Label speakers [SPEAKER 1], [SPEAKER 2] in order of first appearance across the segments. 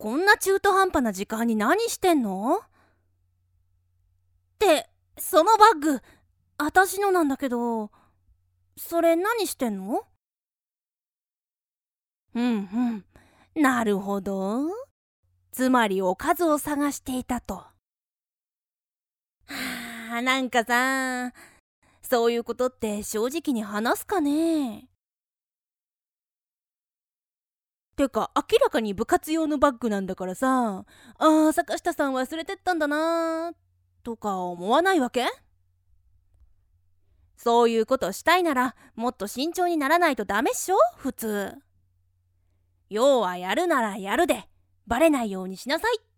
[SPEAKER 1] こんな中途半端な時間に何してんの？って、そのバッグ、私のなんだけど、それ何してんの？うんうん。なるほど。つまりおかずを探していたと。はなんかさ、そういうことって正直に話すかね？てか明らかに部活用のバッグなんだからさ、坂下さん忘れてったんだなとか思わないわけ？そういうことしたいならもっと慎重にならないとダメっしょ普通。要はやるならやるでバレないようにしなさいって。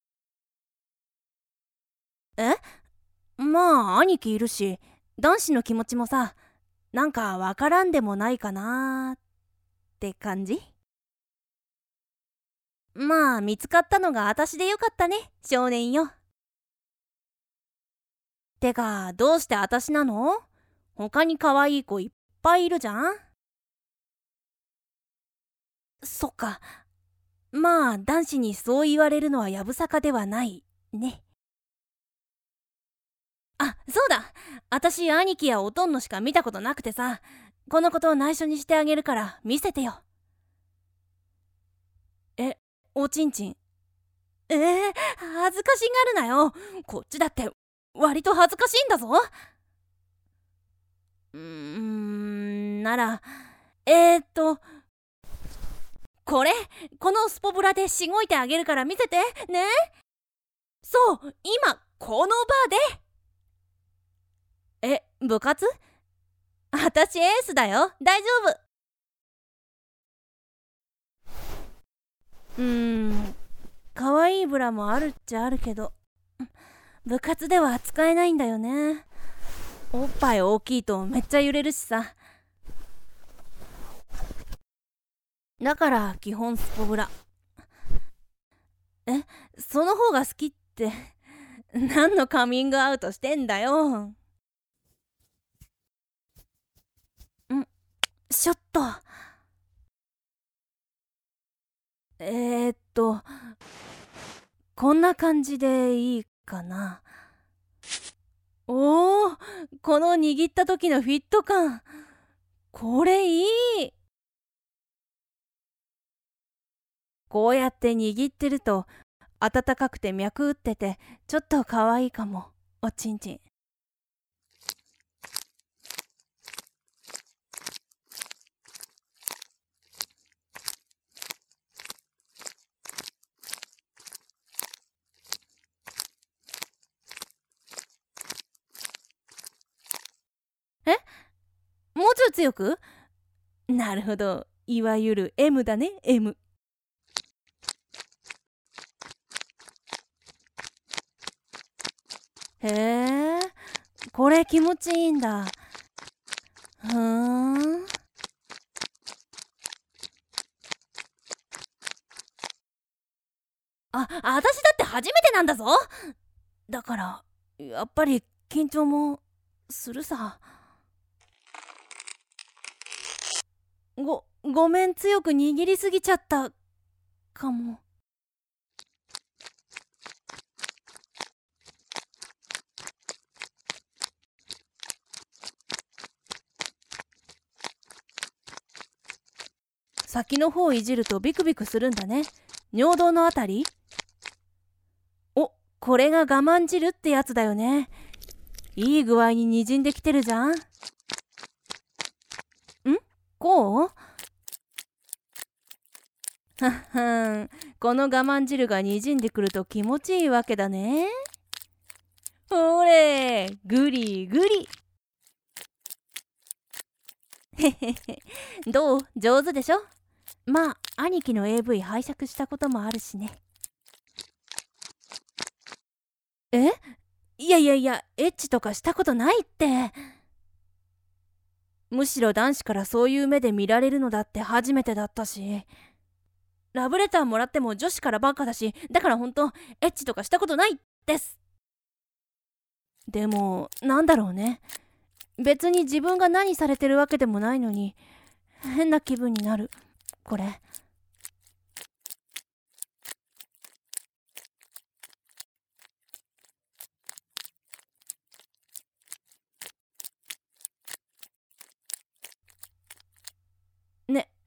[SPEAKER 1] え？まあ兄貴いるし男子の気持ちもさ、なんかわからんでもないかなって感じ。まあ見つかったのが私でよかったね少年よ。てかどうして私なの？他に可愛い子いっぱいいるじゃん。そっか。まあ男子にそう言われるのはやぶさかではないね。あ、そうだ。私兄貴やおとんのしか見たことなくてさ、このことを内緒にしてあげるから見せてよ。え、おちんちん。恥ずかしがるなよ。こっちだって割と恥ずかしいんだぞ。なら、えーっと、これ、このスポブラでしごいてあげるから見せて、ね。そう、今、この場で。部活？私エースだよ。大丈夫。可愛いブラもあるっちゃあるけど、部活では使えないんだよね。おっぱい大きいとめっちゃ揺れるしさ。だから基本スポブラ。その方が好きって何のカミングアウトしてんだよ。ちょっと。こんな感じでいいかな。おー、この握った時のフィット感。これいい。こうやって握ってると温かくて脈打っててちょっと可愛いかも。おちんちん。もうちょい強く？なるほど、いわゆる M だね M。 へえ、これ気持ちいいんだ。ふーん。私だって初めてなんだぞ。だからやっぱり緊張もするさ。ごめん、強く握りすぎちゃったかも。先の方いじるとビクビクするんだね。尿道のあたり？これが我慢汁ってやつだよね。いい具合ににじんできてるじゃん。こう？はっはん、この我慢汁がにじんでくると気持ちいいわけだね。ほれ、グリグリ。へへへ、どう？上手でしょ？まあ兄貴の AV 拝借したこともあるしね。いやいやいや、エッチとかしたことないって。むしろ男子からそういう目で見られるのだって初めてだったし、ラブレターもらっても女子からばっかだし、だからほんとエッチとかしたことないです。でもなんだろうね、別に自分が何されてるわけでもないのに変な気分になるこれ。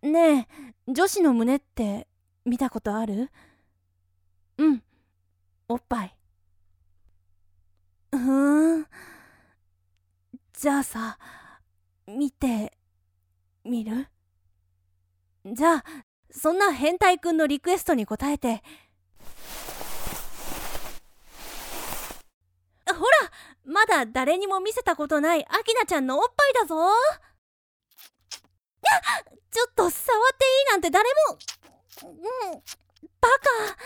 [SPEAKER 1] ねえ、女子の胸って見たことある？うん、おっぱい。じゃあさ、見てみる？じゃあ、そんな変態くんのリクエストに応えて。ほら、まだ誰にも見せたことないアキナちゃんのおっぱいだぞ。ちょっと触っていいなんて誰も。バカ。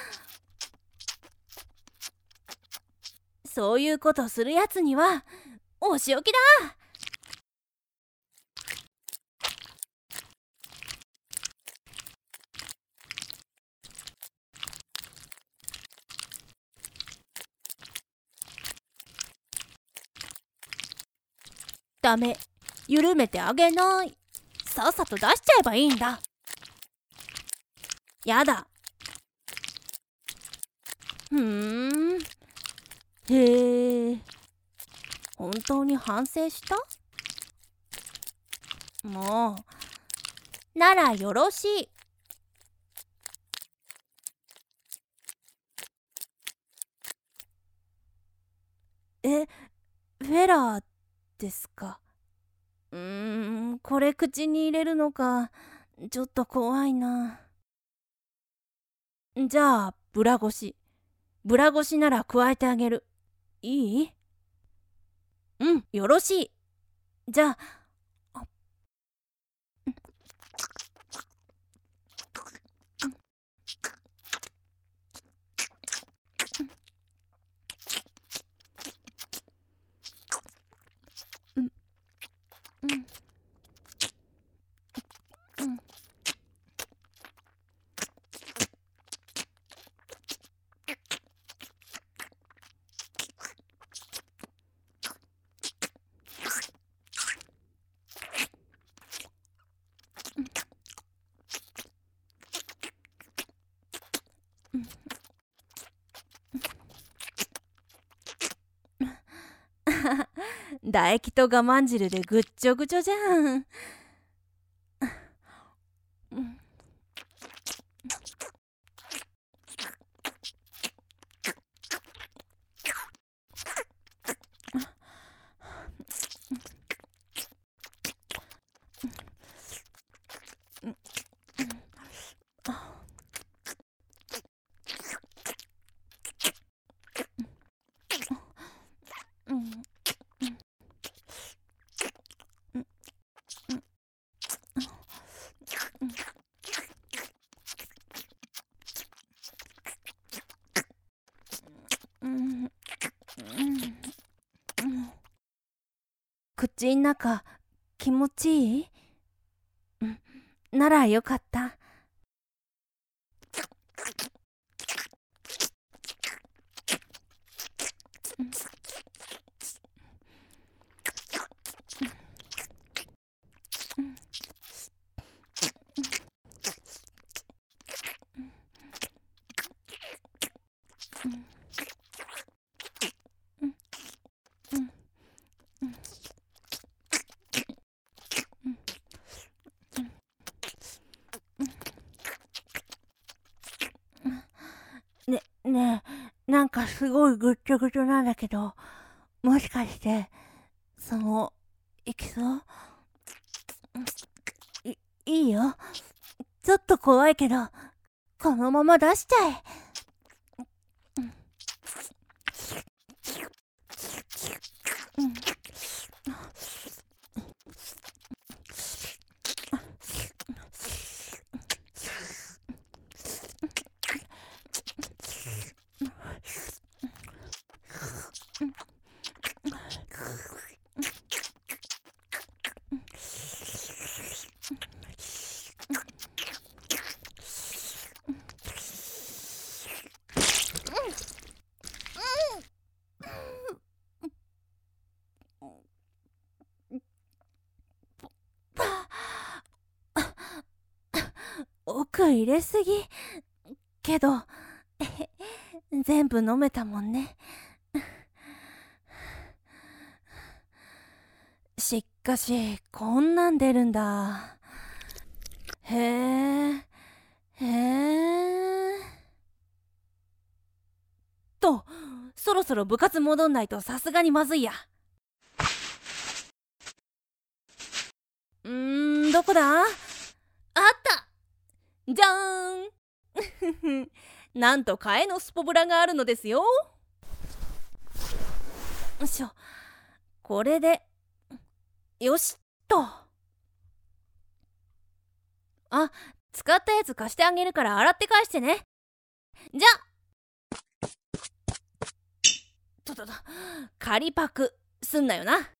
[SPEAKER 1] そういうことするやつにはお仕置きだ。ダメ、緩めてあげない。さっさと出しちゃえばいいんだ。やだ。へえ、本当に反省した？もう、ならよろしい。フェラーですか？これ口に入れるのか、ちょっと怖いな。じゃあ、ブラ越し。ブラ越しなら加えてあげる。いい？うん、よろしい。じゃあ、うん、うん、うん。唾液と我慢汁でぐっちょぐちょじゃん。口ん中気持ちいい？ならよかった。ねえ、なんかすごいぐっちょぐちょなんだけど、もしかして、いきそう？いいよ。ちょっと怖いけど、このまま出しちゃえ。奥入れすぎ。けど、全部飲めたもんね。しかし、こんなん出るんだ。 へえ、へえ。と、そろそろ部活戻んないとさすがにまずいや。どこだ？あった！じゃーんなんと替えのスポブラがあるのですよ。よいしょ。これで、よしっと。あ、使ったやつ貸してあげるから洗って返してね。じゃ仮パクすんなよな。